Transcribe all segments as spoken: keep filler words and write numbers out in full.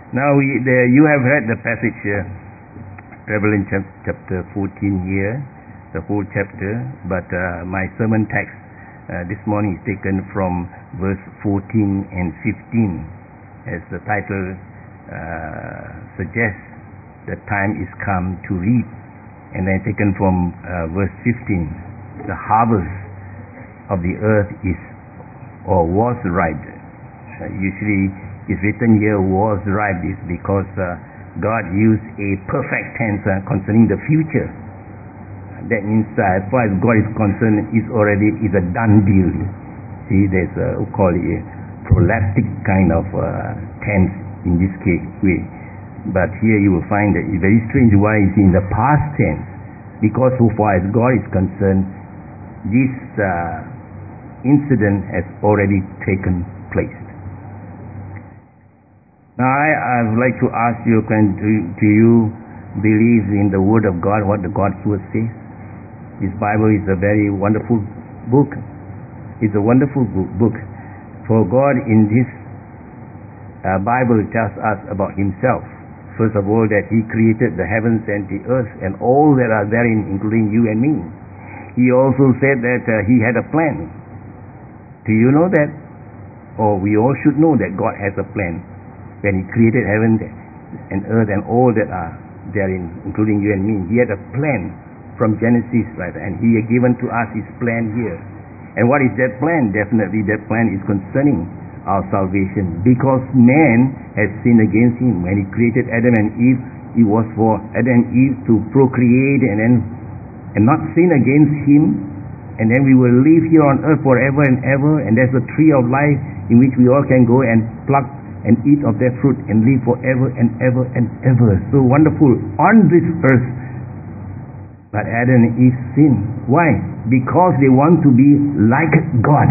Now we, the, you have read the passage here, Revelation chapter fourteen here, the whole chapter, but uh, my sermon text uh, this morning is taken from verse fourteen and fifteen, as the title uh, suggests. The time is come to reap, and then taken from uh, verse fifteen. The harvest of the earth is or was ripe. Uh, usually it's written here was ripe is because uh, God used a perfect tense uh, concerning the future. That means uh, as far as God is concerned, is already is a done deal. See, there's a we call it a proleptic kind of uh, tense in this case way. But here you will find that it's very strange why it's in the past tense, because so far as God is concerned, this uh, incident has already taken place. Now I, I would like to ask you, can, do, do you believe in the Word of God, what the God's Word says? This Bible is a very wonderful book. It's a wonderful book. For God in this uh, Bible tells us about Himself. First of all, that He created the heavens and the earth and all that are therein, including you and me. He also said that uh, He had a plan. Do you know that? Or we all should know that God has a plan. When He created heaven and earth and all that are therein, including you and me, He had a plan from Genesis, right? And He had given to us His plan here. And what is that plan? Definitely that plan is concerning our salvation, because man has sinned against Him. When He created Adam and Eve, it was for Adam and Eve to procreate and then and not sin against Him, and then we will live here on earth forever and ever, and there's a tree of life in which we all can go and pluck and eat of their fruit and live forever and ever and ever. So wonderful on this earth. But Adam and Eve sinned. Why? Because they want to be like God.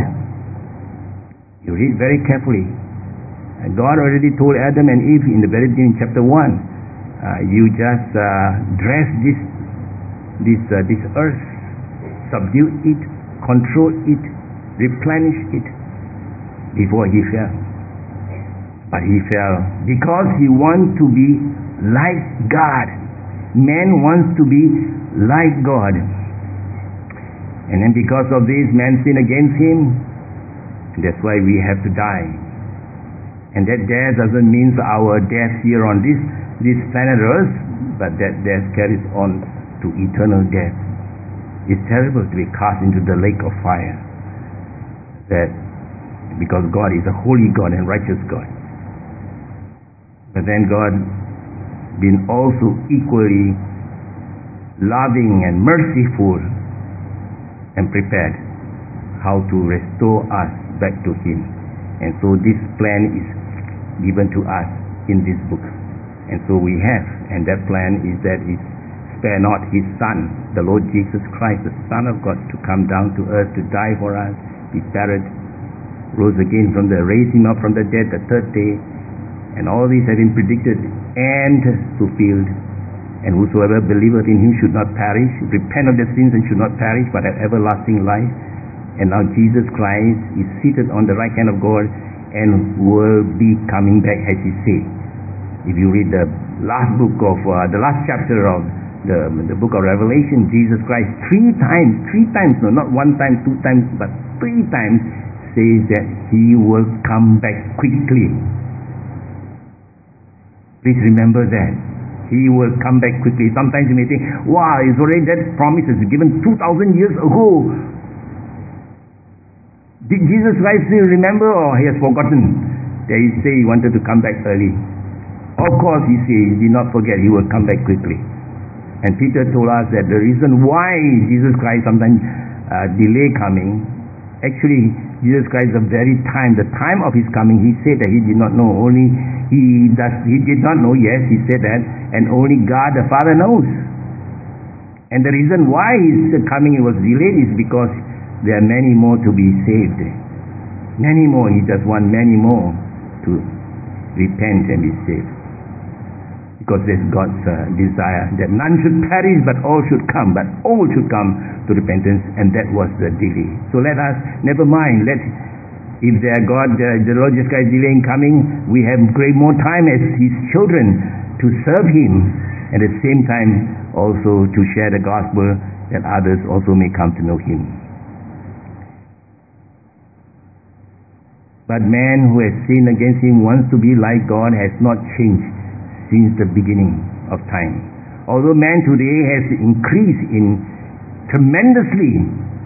You read very carefully. And God already told Adam and Eve in the very beginning, chapter one, uh, you just uh, dress this this uh, this earth, subdue it, control it, replenish it, before he fell. But he fell because he wants to be like God. Man wants to be like God. And then because of this, man sinned against Him. That's why we have to die. And that death doesn't mean our death here on this, this planet Earth, but that death carries on to eternal death. It's terrible to be cast into the lake of fire. That because God is a holy God and righteous God. But then God being also equally loving and merciful and prepared how to restore us back to Him. And so this plan is given to us in this book. And so we have, and that plan is that He spare not His Son, the Lord Jesus Christ, the Son of God, to come down to earth to die for us, be buried, rose again from the, raised Him up from the dead the third day. And all these have been predicted and fulfilled. And whosoever believeth in Him should not perish, repent of their sins and should not perish, but have everlasting life. And now Jesus Christ is seated on the right hand of God and will be coming back, as He said. If you read the last book of uh, the last chapter of the the book of Revelation, Jesus Christ three times, three times, no, not one time, two times, but three times says that He will come back quickly. Please remember that. He will come back quickly. Sometimes you may think, wow, it's already that promise is given two thousand years ago. Did Jesus Christ still remember, or He has forgotten that He said He wanted to come back early? Of course He said He did not forget, He will come back quickly. And Peter told us that the reason why Jesus Christ sometimes uh, delay coming, actually Jesus Christ, the very time, the time of His coming, He said that He did not know. Only He does. He did not know, yes, He said that, and only God the Father knows. And the reason why His coming was delayed is because there are many more to be saved. Many more. He just wants many more to repent and be saved. Because that's God's uh, desire, that none should perish, but all should come, but all should come to repentance, and that was the delay. So let us, never mind, let If their God, uh, the Lord Jesus Christ is delaying coming, we have great more time as His children to serve Him, at the same time also to share the gospel that others also may come to know Him. But man who has sinned against Him wants to be like God has not changed since the beginning of time. Although man today has increased in tremendously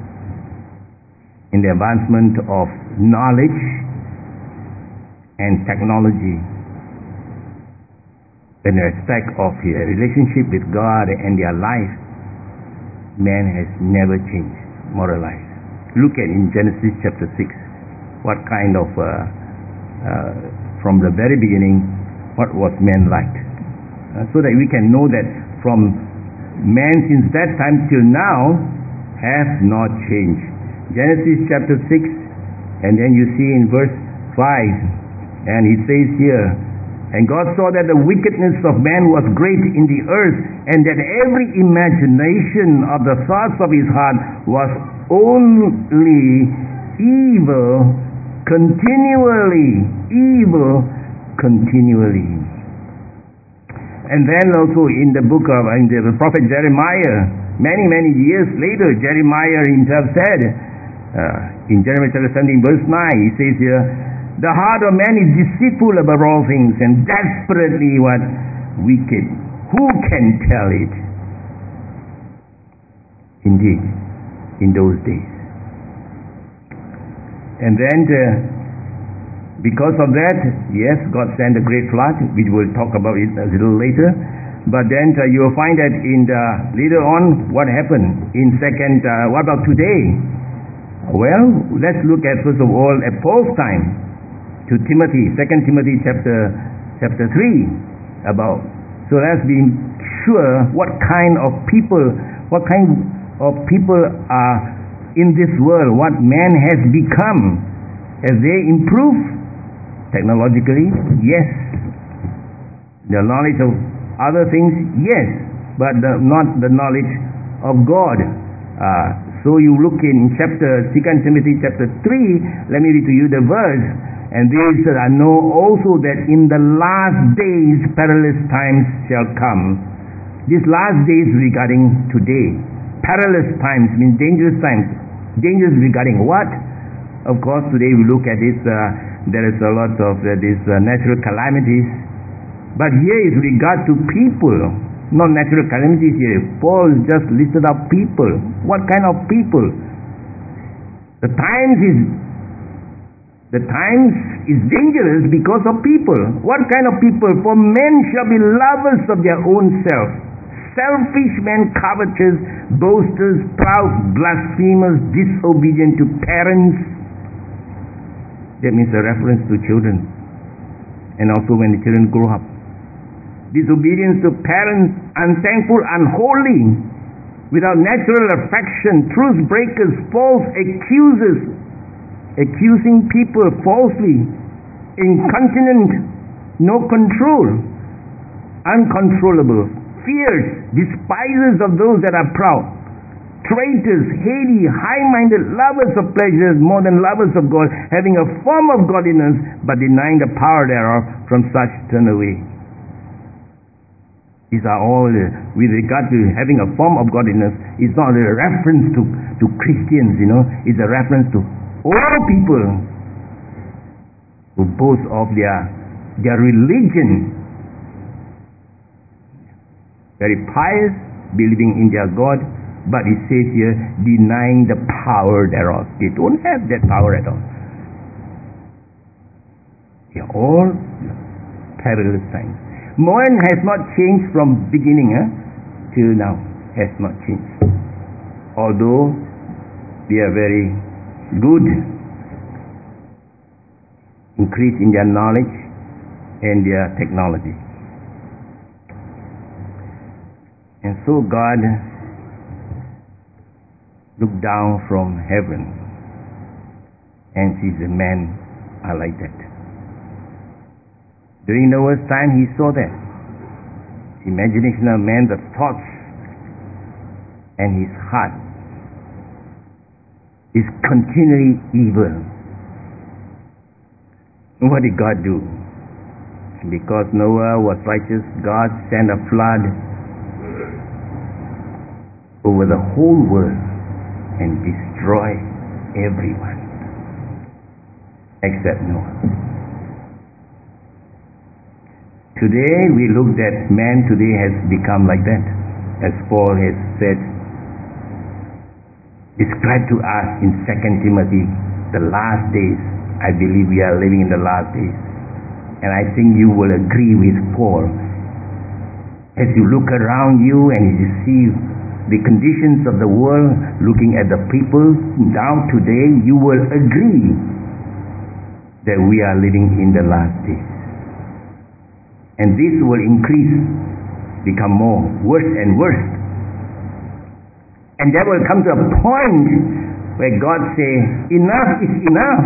in the advancement of knowledge and technology in respect of their relationship with God and their life, man has never changed, moralized. Look at in Genesis chapter six, what kind of, uh, uh, from the very beginning, what was man like. Uh, so that we can know that from man since that time till now has not changed. Genesis chapter six, and then you see in verse five, and it says here, and God saw that the wickedness of man was great in the earth, and that every imagination of the thoughts of his heart was only evil continually, evil continually. And then also in the book of in the prophet Jeremiah, many, many years later, Jeremiah himself said, uh, in Jeremiah chapter seventeen, verse nine, he says here, the heart of man is deceitful above all things and desperately what? Wicked. Who can tell it? Indeed, in those days. And then, uh, because of that, yes, God sent a great flood, which we'll talk about it a little later. But then uh, you will find that in the, later on, what happened in second, uh, what about today? Well, let's look at first of all at Paul's time to Timothy, Second Timothy chapter chapter three, about. So let's be sure what kind of people, what kind of people are in this world, what man has become. As they improve technologically, yes. The knowledge of other things, yes, but the, not the knowledge of God. Uh, so you look in chapter Second Timothy chapter three. Let me read to you the verse. And there said, I know also that in the last days perilous times shall come. These last days regarding today. Perilous times means dangerous times. Dangerous regarding what? Of course, today we look at this, uh, there is a lot of uh, these uh, natural calamities. But here is regard to people, not natural calamities here. Paul just listed up people. What kind of people? The times is the times is dangerous because of people. What kind of people? For men shall be lovers of their own self. Selfish men, covetous, boasters, proud, blasphemers, disobedient to parents. That means a reference to children. And also when the children grow up. Disobedience to parents, unthankful, unholy, without natural affection, truth breakers, false accusers, accusing people falsely, incontinent, no control, uncontrollable, fierce, despisers of those that are proud, traitors, heady, high-minded, lovers of pleasures more than lovers of God, having a form of godliness, but denying the power thereof, from such turn away. These are all, uh, with regard to having a form of godliness, it's not a reference to, to Christians, you know, it's a reference to all people who boast of their, their religion, very pious, believing in their God, but it says here, denying the power thereof. They don't have that power at all. They are all perilous times. Man has not changed from beginning eh, till now. Has not changed. Although they are very good, increase in their knowledge and their technology. And so God looked down from heaven and sees the men are like that. During Noah's time, he saw that. Imagination of man, the thoughts and his heart is continually evil. What did God do? Because Noah was righteous, God sent a flood over the whole world and destroyed everyone except Noah. Today we looked at man today has become like that, as Paul has said, described to us in Second Timothy, the last days. I believe we are living in the last days. And I think you will agree with Paul. As you look around you and you see the conditions of the world, looking at the people now today, you will agree that we are living in the last days. And this will increase, become more, worse and worse. And there will come to a point where God says, enough is enough.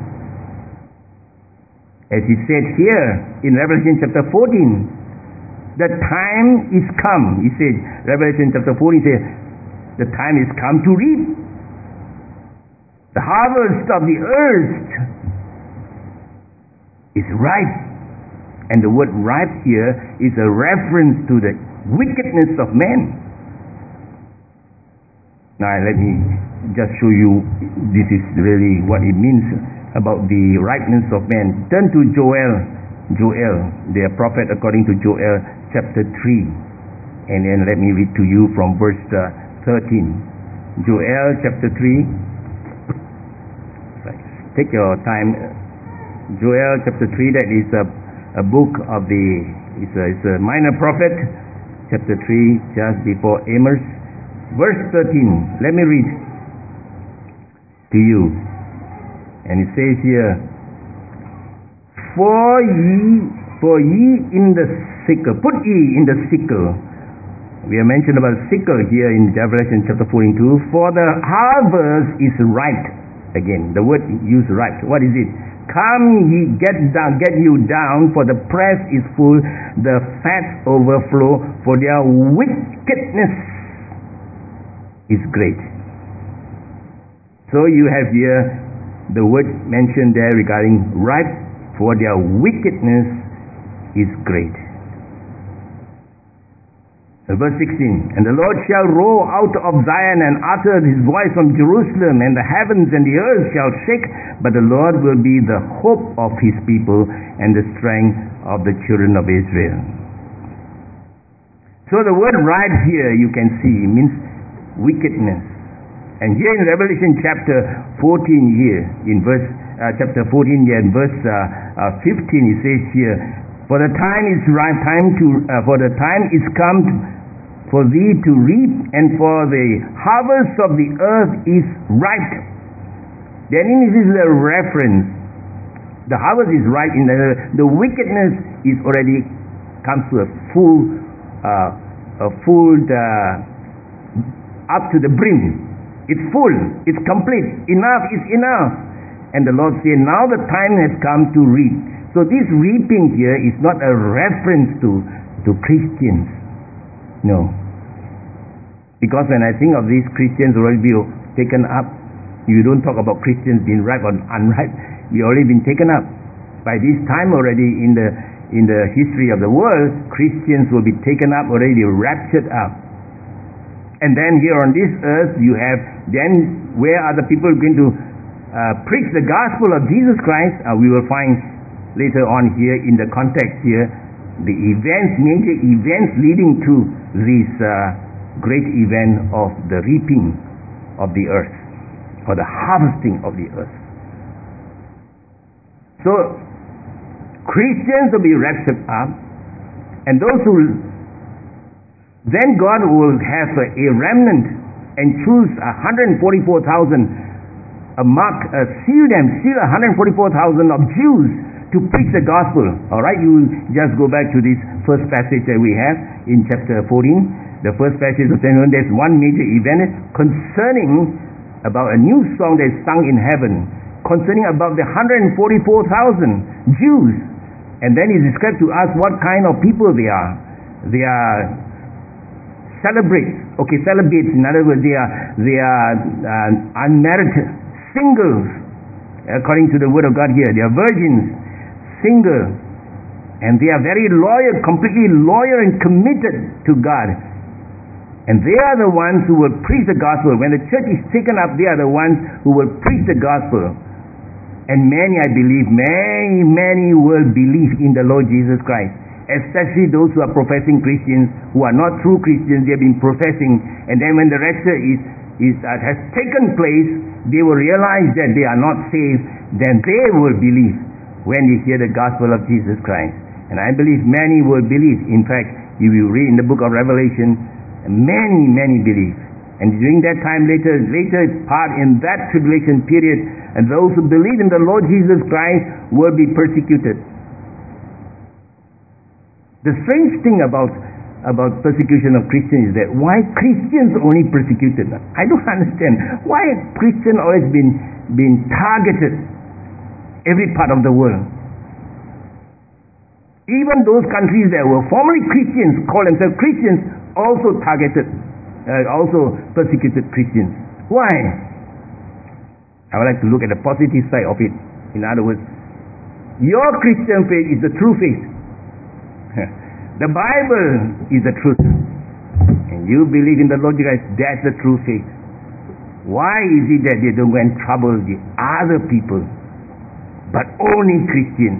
As he said here in Revelation chapter fourteen, the time is come. He said, Revelation chapter fourteen says, the time is come to reap. The harvest of the earth is ripe. And the word ripe here is a reference to the wickedness of man. Now let me just show you, this is really what it means about the ripeness of man. Turn to Joel, Joel, the prophet according to Joel chapter three. And then let me read to you from verse uh, thirteen. Joel chapter three. Take your time. Joel chapter three, that is a, a book of the, it's a, it's a minor prophet. Chapter three, just before Amos. Verse thirteen, let me read to you. And it says here, For ye, for ye in the sickle, put ye in the sickle. We have mentioned about sickle here in Revelation chapter fourteen two. For the harvest is ripe. Again, the word used ripe. What is it? Come ye, get down, get you down, for the press is full, the fat overflow, for their wickedness is great. So you have here the word mentioned there regarding ripe, for their wickedness is great. Verse sixteen, and the Lord shall roar out of Zion and utter his voice from Jerusalem, and the heavens and the earth shall shake, but the Lord will be the hope of his people and the strength of the children of Israel. So the word ripe here, you can see, means wickedness. And here in Revelation chapter fourteen here, in verse uh, chapter fourteen here, in verse uh, uh, fifteen, it says here, for the time is right, time to, uh, for the time is come to, for thee to reap, and for the harvest of the earth is ripe. Then this is the reference. The harvest is ripe. In the, the wickedness is already comes to a full, uh, a full uh, up to the brim. It's full, it's complete, enough is enough. And the Lord said, now the time has come to reap. So this reaping here is not a reference to, to Christians. No. Because when I think of these Christians already be taken up, you don't talk about Christians being ripe or unripe, we already been taken up. By this time already in the, in the history of the world, Christians will be taken up already, raptured up. And then here on this earth, you have, then where are the people going to uh, preach the gospel of Jesus Christ? Uh, we will find later on here in the context here, the events, major events leading to this uh, great event of the reaping of the earth, or the harvesting of the earth. So, Christians will be raptured up, and those who then God will have a, a remnant and choose one hundred forty-four thousand, a mark, uh, seal them, seal one hundred forty-four thousand of Jews to preach the gospel. Alright, you just go back to this first passage that we have in chapter fourteen. The first passage of ten, there's one major event concerning about a new song that's sung in heaven, concerning about the one hundred forty-four thousand Jews. And then he described to us what kind of people they are. They are celebrates, okay, celebrates, in other words, they are, they are uh, unmarried singles, according to the word of God here. They are virgins. single, and they are very loyal, completely loyal and committed to God. And they are the ones who will preach the gospel. When the church is taken up, they are the ones who will preach the gospel. And many, I believe, many, many will believe in the Lord Jesus Christ. Especially those who are professing Christians, who are not true Christians, they have been professing. And then when the rapture is, is uh, has taken place, they will realize that they are not saved. Then they will believe when they hear the gospel of Jesus Christ. And I believe many will believe. In fact, if you read in the book of Revelation, many, many believe. And during that time, later, later part in that tribulation period, and those who believe in the Lord Jesus Christ will be persecuted. The strange thing about about persecution of Christians is that why Christians only persecuted? I don't understand. Why Christians always been been targeted every part of the world? Even those countries that were formerly Christians, call themselves Christians, also targeted, uh, also persecuted Christians. Why? I would like to look at the positive side of it. In other words, your Christian faith is the true faith. The Bible is the truth. And you believe in the Lord Jesus Christ, that's the true faith. Why is it that they don't go and trouble the other people, but only Christians?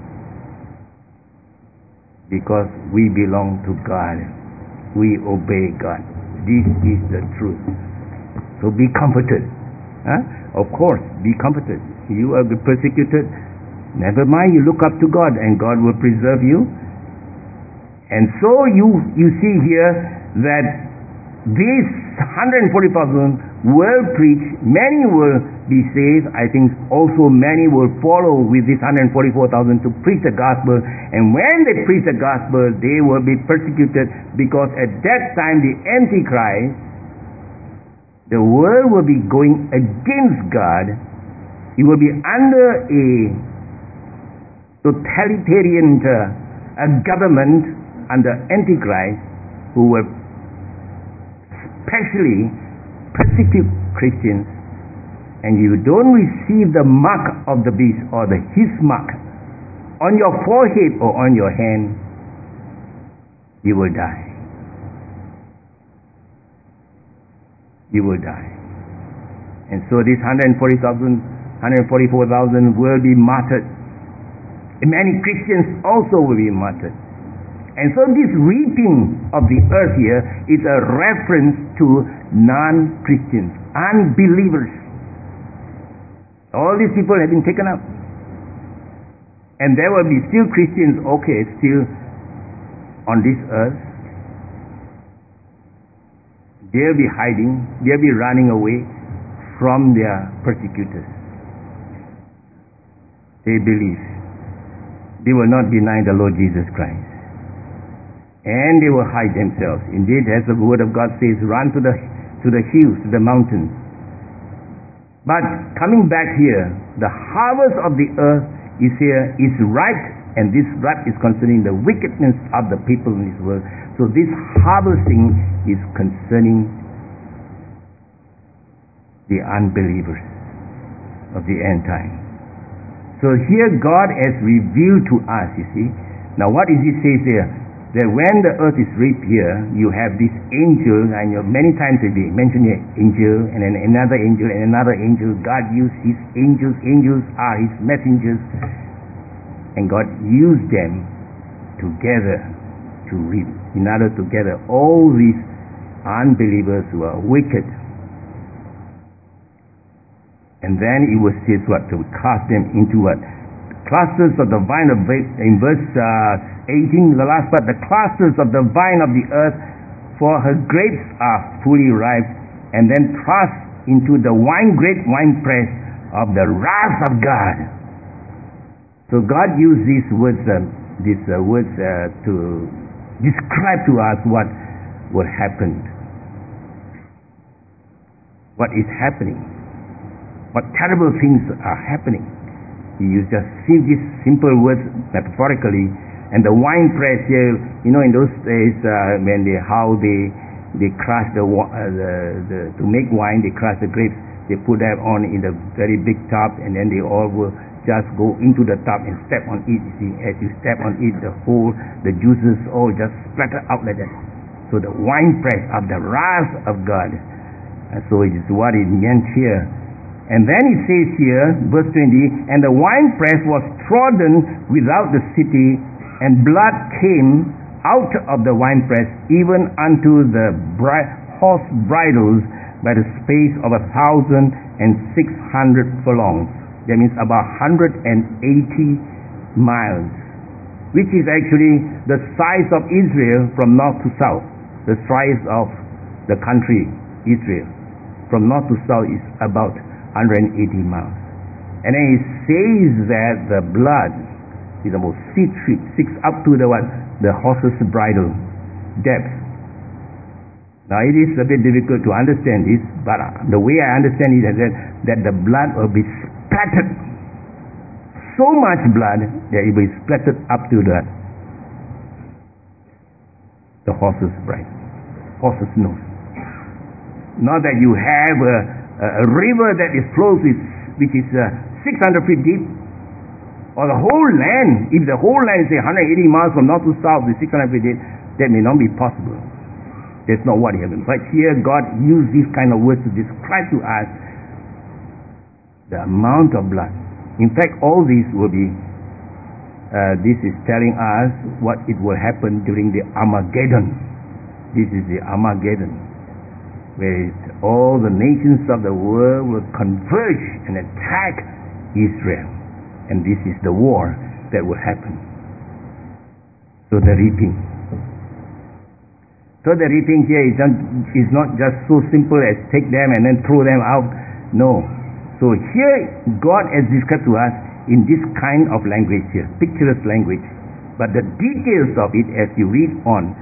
Because we belong to God. We obey God. This is the truth. So be comforted. Huh? Of course, be comforted. You are persecuted. Never mind, you look up to God and God will preserve you. And so you, you see here that these one hundred forty thousand will preach, many will be saved. I think also many will follow with this one hundred forty-four thousand to preach the gospel. And when they preach the gospel, they will be persecuted, because at that time the Antichrist, the world will be going against God. It will be under a totalitarian uh, a government under Antichrist, who will specially persecute Christians. And you don't receive the mark of the beast or the his mark on your forehead or on your hand, you will die. You will die. And so this one hundred forty thousand, one hundred forty-four thousand will be martyred. And many Christians also will be martyred. And so this reaping of the earth here is a reference to non-Christians, unbelievers. All these people have been taken up. And there will be still Christians, okay, still on this earth. They'll be hiding, they'll be running away from their persecutors. They believe. They will not deny the Lord Jesus Christ. And they will hide themselves. Indeed, as the word of God says, run to the to the hills, to the mountains. But coming back here, the harvest of the earth is here, is ripe, and this ripe is concerning the wickedness of the people in this world. So this harvesting is concerning the unbelievers of the end time. So here God has revealed to us, you see. Now what is it says here? That when the earth is reaped here, you have this angel, and you many times it be mentioned here, angel, and then another angel, and another angel. God used his angels. Angels are his messengers. And God used them together to reap. In order to gather all these unbelievers who are wicked. And then it was says what? To cast them into what? Clusters of the vine of, in verse uh, eighteen, the last part, the clusters of the vine of the earth, for her grapes are fully ripe, and then thrust into the wine grape winepress of the wrath of God. So God used these words, uh, these uh, words uh, to describe to us what what happened, what is happening, what terrible things are happening. You just see these simple words metaphorically, and the wine press here, you know, in those days uh, when they how they they crush the, uh, the the to make wine, they crush the grapes, they put that on in a very big tub, and then they all will just go into the tub and step on it. You see, as you step on it, the whole, the juices all just splatter out like that. So the winepress of the wrath of God. And so it is what it meant here. And then it says here, verse twenty, and the winepress was trodden without the city, and blood came out of the winepress, even unto the bri- horse bridles, by the space of a thousand and six hundred furlongs. That means about one hundred eighty miles, which is actually the size of Israel from north to south. The size of the country Israel from north to south is about one hundred eighty miles. And then it says that the blood is about six feet, six up to the what? The horse's bridle depth. Now it is a bit difficult to understand this, but the way I understand it is that, that the blood will be splattered. So much blood that it will be splattered up to the the horse's bridle, horse's nose. Not that you have a, a river that is flows with, which is uh, six hundred feet deep, or the whole land. If the whole land is one hundred eighty miles from north to south with six hundred feet deep, that may not be possible. That's not what happened. But here God used these kind of words to describe to us the amount of blood. In fact, all these will be, uh, this is telling us what it will happen during the Armageddon. This is the Armageddon, where all the nations of the world will converge and attack Israel. And this is the war that will happen. So the reaping. So the reaping here is not, is not just so simple as take them and then throw them out. No. So here God has described to us in this kind of language here, picturesque language. But the details of it as you read on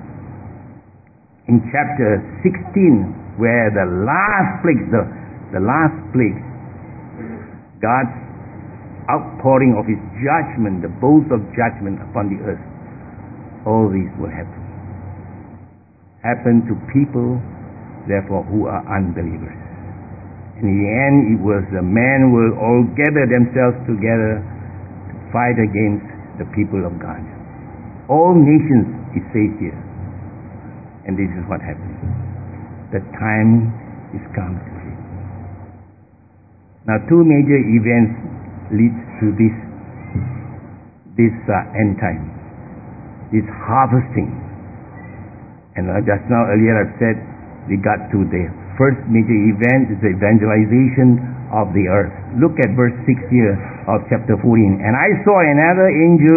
in chapter sixteen, where the last plague, the, the last plague, God's outpouring of His judgment, the bowls of judgment upon the earth, all these will happen. Happen to people, therefore, who are unbelievers. In the end, it was the men will all gather themselves together to fight against the people of God. All nations, it says here. And this is what happened. The time is come to it. Now, two major events lead to this, this uh, end time, this harvesting. And uh, just now, earlier I've said, we got to the first major event is the evangelization of the earth. Look at verse six here of chapter fourteen. And I saw another angel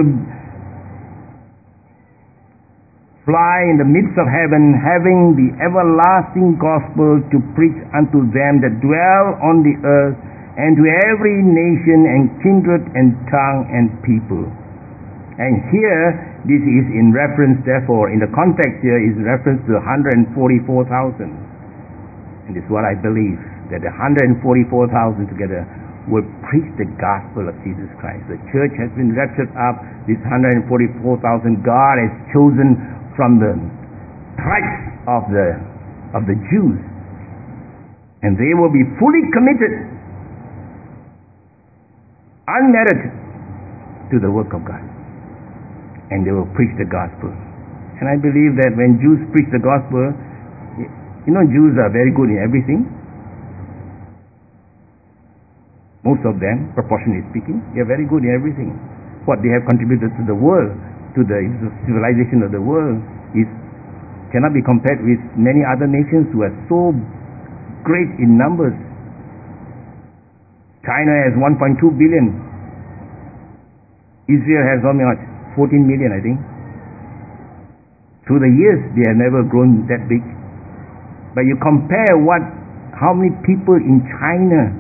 fly in the midst of heaven, having the everlasting gospel to preach unto them that dwell on the earth, and to every nation and kindred and tongue and people. And here, this is in reference, therefore, in the context here, is in reference to one hundred forty-four thousand. And this is what I believe, that the one hundred forty-four thousand together will preach the gospel of Jesus Christ. The church has been raptured up. This one hundred forty-four thousand God has chosen from the tribes of the of the Jews. And they will be fully committed, unmerited, to the work of God. And they will preach the gospel. And I believe that when Jews preach the gospel, you know, Jews are very good in everything. Most of them, proportionally speaking, they are very good in everything. What they have contributed to the world, to the civilization of the world, is cannot be compared with many other nations who are so great in numbers. China has one point two billion. Israel has how much? fourteen million, I think. Through the years, they have never grown that big. But you compare what, how many people in China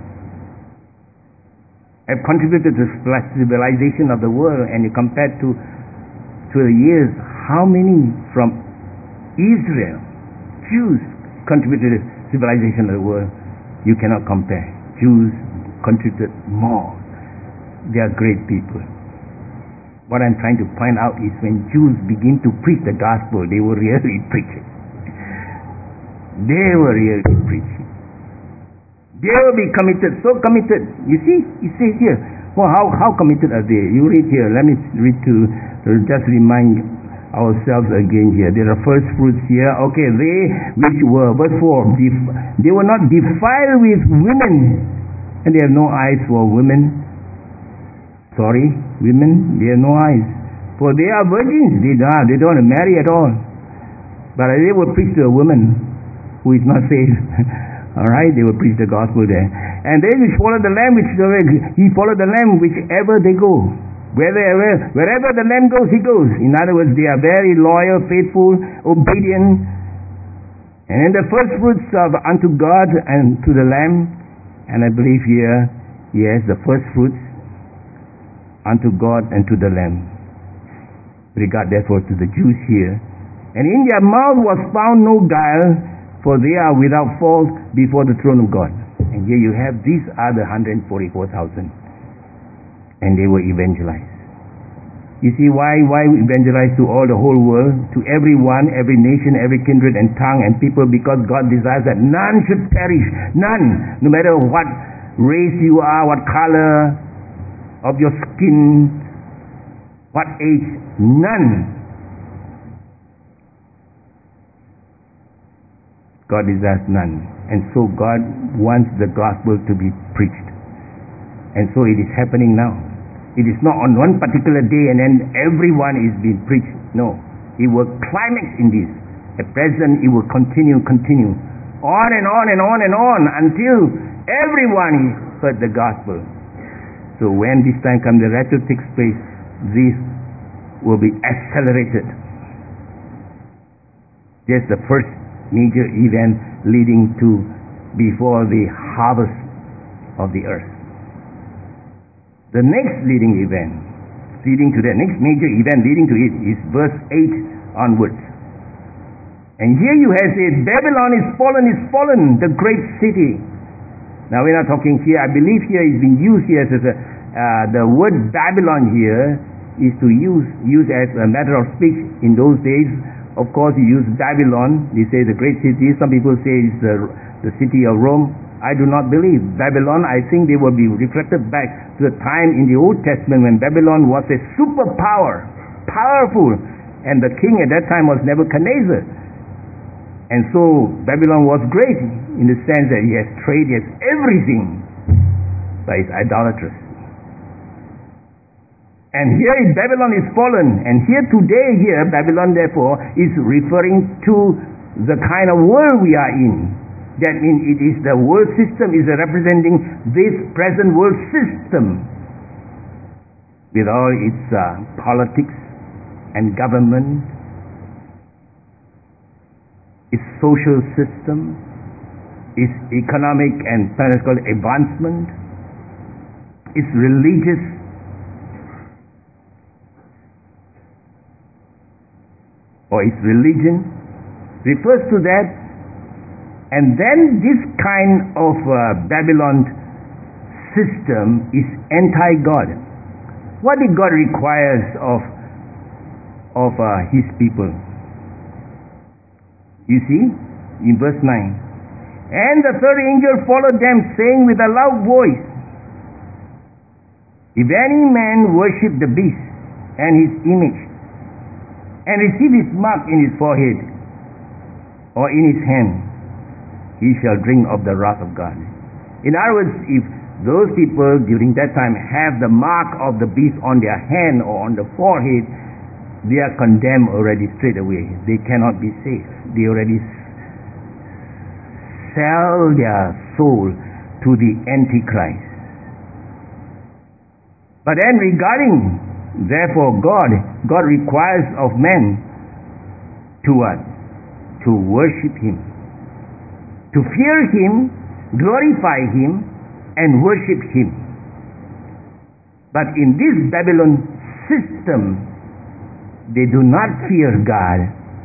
have contributed to the civilization of the world, and you compare to through the years, how many from Israel, Jews, contributed to the civilization of the world, you cannot compare. Jews contributed more. They are great people. What I'm trying to point out is when Jews begin to preach the gospel, they will really preach it. They will really preach it. They will be committed, so committed. You see, it says here. Well, how, how committed are they? You read here. Let me read to, to just remind ourselves again here. There are first fruits here. Okay, they which were, verse four, def- they were not defiled with women, and they have no eyes for women. Sorry, women, they have no eyes. For they are virgins. They don't, they don't want to marry at all. But they will preach to a woman who is not saved. Alright, they will preach the gospel there. And they which follow the Lamb, which he followed the Lamb whichever they go. Wherever, wherever the Lamb goes, he goes. In other words, they are very loyal, faithful, obedient. And in the first fruits of unto God and to the Lamb, and I believe here, yes, the first fruits unto God and to the Lamb. Regard therefore to the Jews here. And in their mouth was found no guile, for they are without fault before the throne of God. And here you have, these are the one hundred forty-four thousand. And they were evangelized. You see why why we evangelize to all the whole world, to everyone, every nation, every kindred and tongue and people, because God desires that none should perish. None. No matter what race you are, what color of your skin, what age, none. God desires none. And so God wants the gospel to be preached. And so it is happening now. It is not on one particular day and then everyone is being preached. No. It will climax in this. At present it will continue, continue. On and on and on and on until everyone heard the gospel. So when this time comes, the rapture takes place, this will be accelerated. That's the first major event leading to before the harvest of the earth. The next leading event, leading to that next major event leading to it is verse eight onwards. And here you have said, Babylon is fallen, is fallen, the great city. Now we're not talking here, I believe here is being used here as a, uh, the word Babylon here is to use, use as a matter of speech in those days. Of course, you use Babylon. They say the great city. Some people say it's the, the city of Rome. I do not believe. Babylon, I think they will be reflected back to the time in the Old Testament when Babylon was a superpower, powerful. And the king at that time was Nebuchadnezzar. And so Babylon was great in the sense that he has trade, he has everything. But it's idolatrous. And here is Babylon is fallen. And here today, here, Babylon therefore is referring to the kind of world we are in. That means it is the world system is representing this present world system with all its uh, politics and government, its social system, its economic and political advancement, its religious or its religion, refers to that. And then this kind of uh, Babylon system is anti-God. What did God requires of, of uh, his people? You see, in verse nine. And the third angel followed them, saying with a loud voice, If any man worship the beast and his image, and receive his mark in his forehead or in his hand, he shall drink of the wrath of God. In other words, if those people during that time have the mark of the beast on their hand or on the forehead, they are condemned already straight away. They cannot be saved. They already sell their soul to the Antichrist. But then regarding therefore God, God requires of men to what? To worship him, to fear him, glorify him, and worship him. But in this Babylon system, they do not fear God,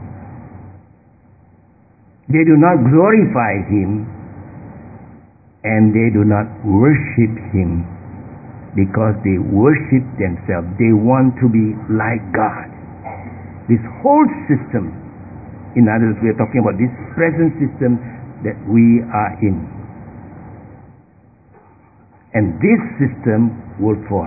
they do not glorify him, and they do not worship him. Because they worship themselves. They want to be like God. This whole system, in other words, we are talking about this present system that we are in. And this system will fall.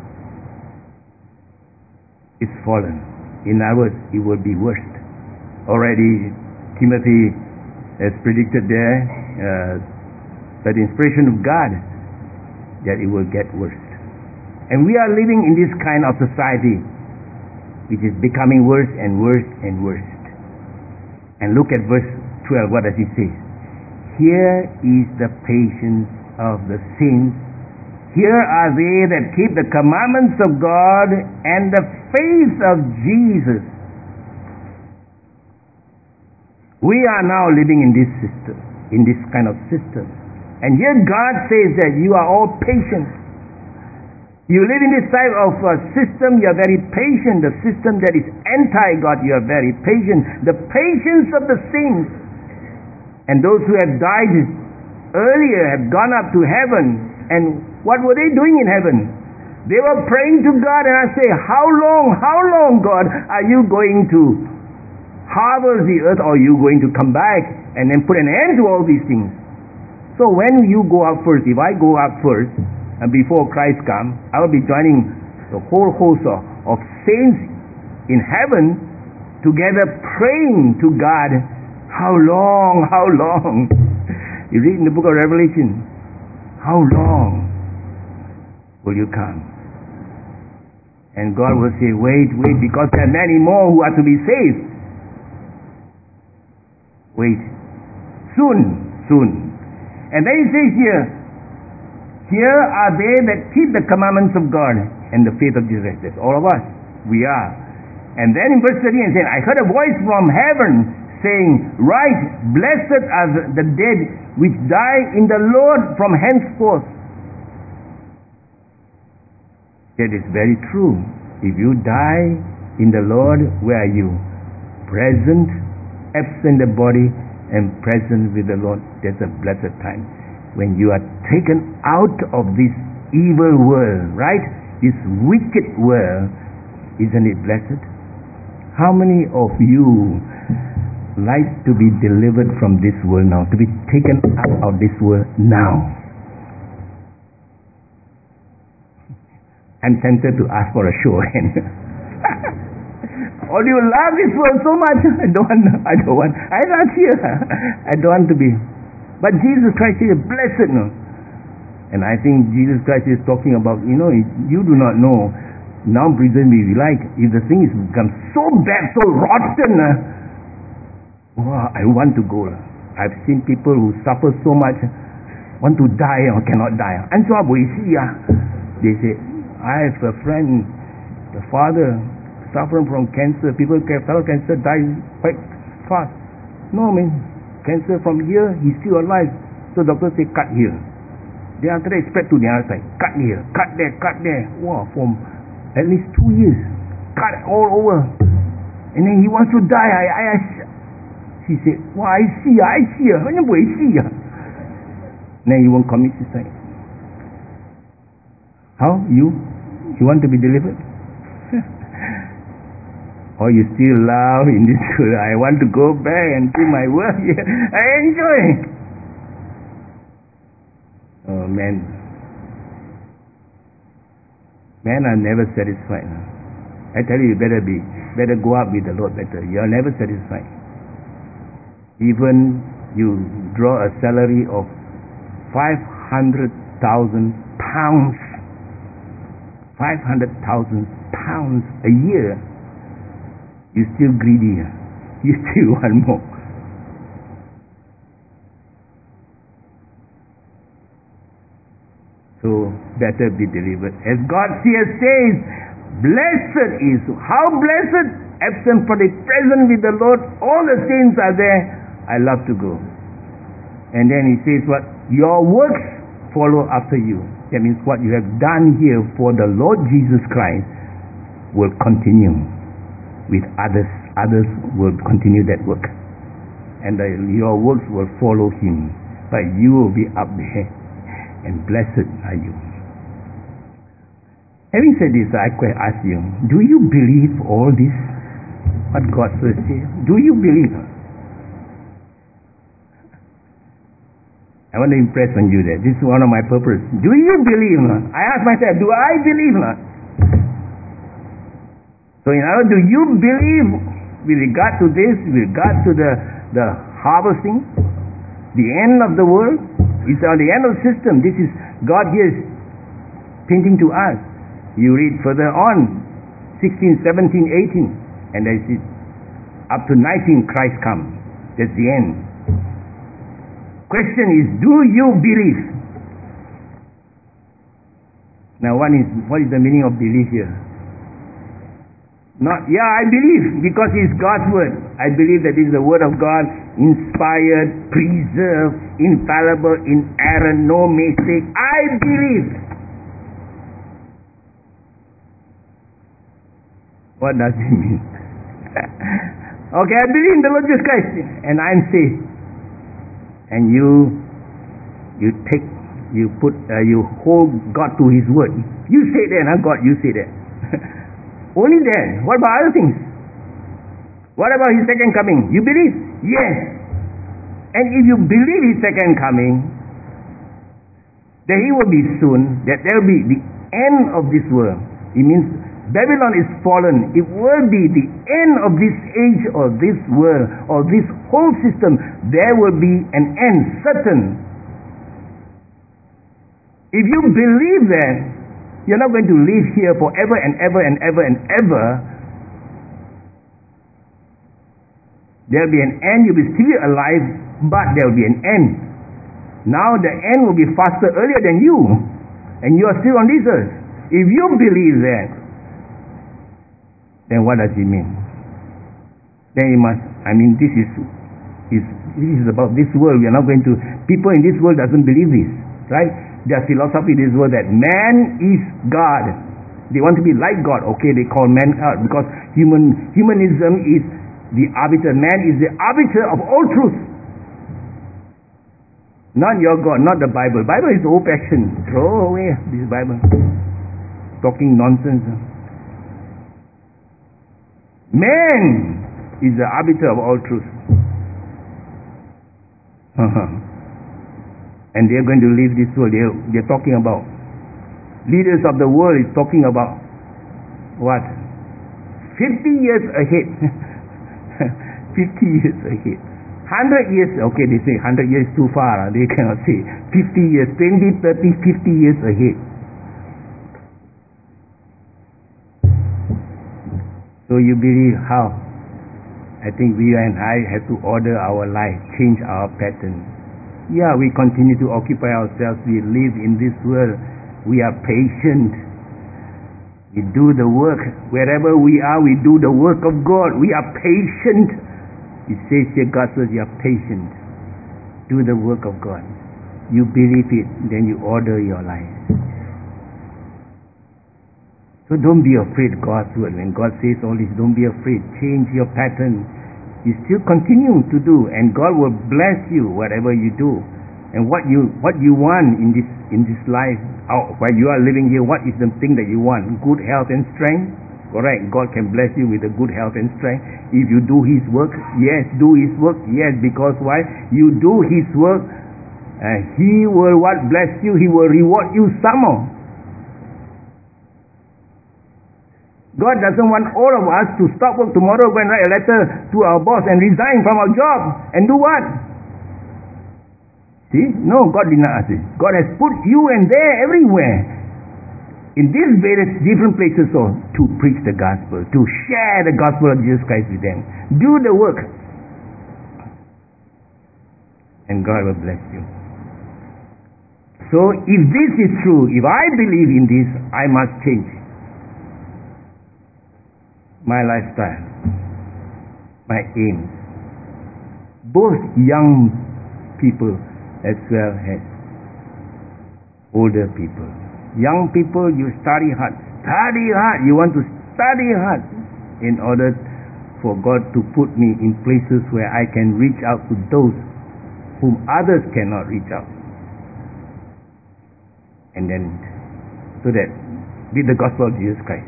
It's fallen. In other words, it will be worse. Already Timothy has predicted there, uh, by the inspiration of God, that it will get worse. And we are living in this kind of society which is becoming worse and worse and worse. And look at verse twelve, what does it say? Here is the patience of the saints. Here are they that keep the commandments of God and the faith of Jesus. We are now living in this system, in this kind of system. And here God says that you are all patient. You live in this type of uh, system, you are very patient. The system that is anti-God, you are very patient. The patience of the saints. And those who have died earlier have gone up to heaven. And what were they doing in heaven? They were praying to God, and I say, how long, how long, God, are you going to harvest the earth, or are you going to come back and then put an end to all these things? So when you go up first, if I go up first, and before Christ comes, I will be joining the whole host of, of saints in heaven together praying to God, how long, how long? You read in the book of Revelation, how long will you come? And God will say, wait, wait, because there are many more who are to be saved. Wait. Soon, soon. And then he says here, here are they that keep the commandments of God and the faith of Jesus. That's all of us. We are. And then in verse thirteen it says, I heard a voice from heaven saying, write, blessed are the dead which die in the Lord from henceforth. That is very true. If you die in the Lord, where are you? Present, absent the body, and present with the Lord. That's a blessed time. When you are taken out of this evil world, right? This wicked world, isn't it blessed? How many of you like to be delivered from this world now, to be taken out of this world now? I'm tempted to ask for a show of hands. Or do you love this world so much? I don't want, I don't want, I'm not here. I don't want to be. But Jesus Christ is blessed, no? And I think Jesus Christ is talking about, you know, you do not know. Now present me, if you like, if the thing has become so bad, so rotten, uh, wow, I want to go. I've seen people who suffer so much, want to die or cannot die. And so they say, I have a friend, the father, suffering from cancer. People get cancer, die quite fast. No, I mean, cancer from here, he's still alive. So doctor say, cut here. Then after that, spread to the other side. Cut here, cut there, cut there. Wow, from at least two years. Cut all over. And then he wants to die. I, I, I she said, wow, I see, I see. I see. Then he won't commit suicide. How? You? You want to be delivered? Or you still love in this world? I want to go back and do my work here. I enjoy it. Oh man. Men are never satisfied. I tell you, you better be, better go up with the Lord better. You are never satisfied. Even you draw a salary of five hundred thousand pounds, five hundred thousand pounds a year, you're still greedy. You still want more. So better be delivered. As God here says, blessed is, how blessed? Absent from the present with the Lord, all the saints are there. I love to go. And then he says what? Your works follow after you. That means what you have done here for the Lord Jesus Christ will continue with others. Others will continue that work. And the, your works will follow him. But you will be up there. And blessed are you. Having said this, I ask you, do you believe all this? What God says here? Do you believe? I want to impress on you that this is one of my purpose. Do you believe? No? I ask myself, do I believe? No? So in other words, do you believe with regard to this, with regard to the, the harvesting, the end of the world? It's on the end of the system. This is God here is painting to us. You read further on, sixteen, seventeen, eighteen, and that's it. Up to nineteen, Christ comes. That's the end. Question is, do you believe? Now, what is what is the meaning of belief here? Not, yeah, I believe because it's God's word. I believe that it's the word of God, inspired, preserved, infallible, inerrant, no mistake. I believe. What does it mean? Okay, I believe in the Lord Jesus Christ and I'm saved. And you, you take, you put, uh, you hold God to His word. You say that, not God. You say that. Only then. What about other things? What about His second coming? You believe? Yes. And if you believe His second coming, that He will be soon. That there will be the end of this world. It means Babylon is fallen. It will be the end of this age or this world or this whole system. There will be an end, certain. If you believe that, you're not going to live here forever and ever and ever and ever. There will be an end. You'll be still alive, but there will be an end. Now the end will be faster earlier than you, and you are still on this earth. If you believe that, then what does it mean? Then you must, I mean, this is, is this is about this world. We are not going to, people in this world doesn't believe this, right? Their philosophy in this world that man is God. They want to be like God. Okay, they call man God because human humanism is the arbiter. Man is the arbiter of all truth. Not your God, not the Bible. Bible is old-fashioned. Throw away this Bible. Talking nonsense. Man is the arbiter of all truth. Uh-huh. And they're going to leave this world. They're, they're talking about, leaders of the world is talking about what? fifty years ahead. fifty years ahead. one hundred years, okay, they say one hundred years too far. They cannot say. fifty years, twenty, thirty, fifty years ahead. So you believe how? I think we and I have to order our life, change our pattern. Yeah, we continue to occupy ourselves. We live in this world. We are patient. We do the work. Wherever we are, we do the work of God. We are patient. It says here, God says you are patient. Do the work of God. You believe it, then you order your life. So don't be afraid God's word. When God says all this, don't be afraid. Change your pattern. You still continue to do, and God will bless you whatever you do. And what you what you want in this in this life, while you are living here, what is the thing that you want? Good health and strength. Correct. God can bless you with a good health and strength if you do His work. Yes, do His work. Yes, because why? You do His work, and He will what bless you. He will reward you some more. God doesn't want all of us to stop work tomorrow, go and write a letter to our boss and resign from our job and do what? See? No, God did not ask it. God has put you and there everywhere in these various different places so to preach the gospel, to share the gospel of Jesus Christ with them. Do the work. And God will bless you. So if this is true, if I believe in this, I must change my lifestyle, my aims. Both young people as well as older people. Young people, you study hard. Study hard. You want to study hard in order for God to put me in places where I can reach out to those whom others cannot reach out. And then, so that with the gospel of Jesus Christ.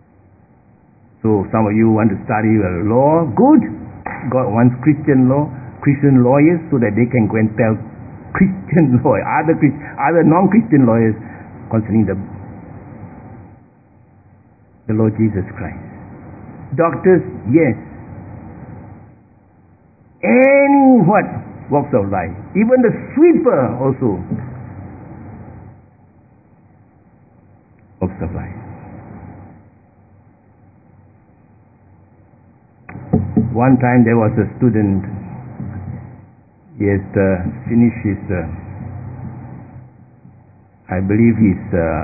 So some of you want to study law, good. God wants Christian law. Christian lawyers so that they can go and tell Christian lawyers, other, other non-Christian lawyers concerning the, the Lord Jesus Christ. Doctors, yes. Any what walks of life. Even the sweeper also walks of life. One time there was a student, he has uh, finished his, uh, I believe his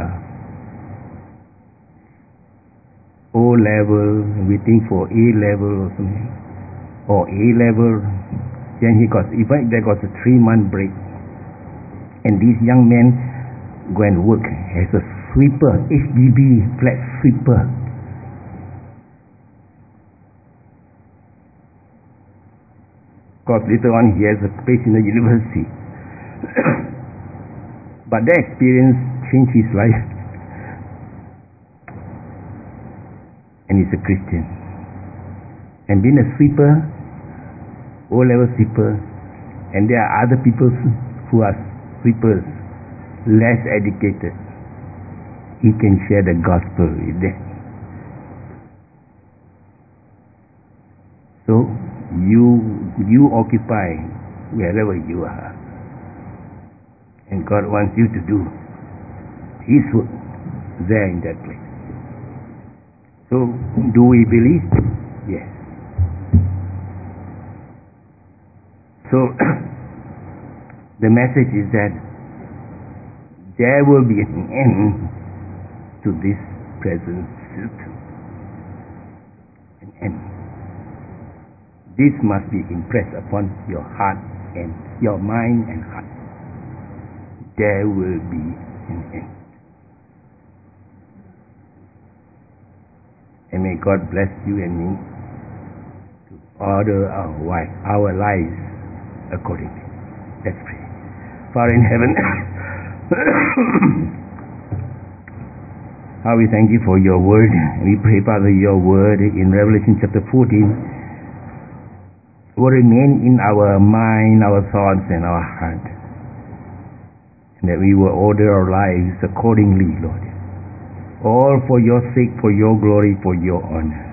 uh, O-level, waiting for A-level or something, or A-level, then he got, in fact there was a three-month break, and this young man go and work as a sweeper, H D B flat sweeper. Of course, later on he has a place in the university. But that experience changed his life. And he's a Christian. And being a sweeper, O-level sweeper, and there are other people who are sweepers, less educated. He can share the gospel with them. So, you you occupy wherever you are, and God wants you to do His work there in that place. So, do we believe? Yes. So, the message is that there will be an end to this present system. An end. This must be impressed upon your heart and your mind and heart. There will be an end. And may God bless you and me to order our, wife, our lives accordingly. Let's pray. Father in heaven, how we thank you for your word. We pray, Father, your word in Revelation chapter fourteen will remain in our mind, our thoughts, and our heart. And that we will order our lives accordingly, Lord. All for your sake, for your glory, for your honor.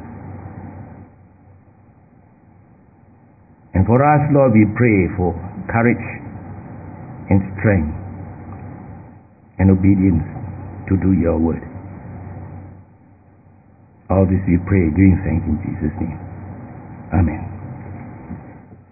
And for us, Lord, we pray for courage and strength and obedience to do your word. All this we pray, doing thanks in Jesus' name. Amen.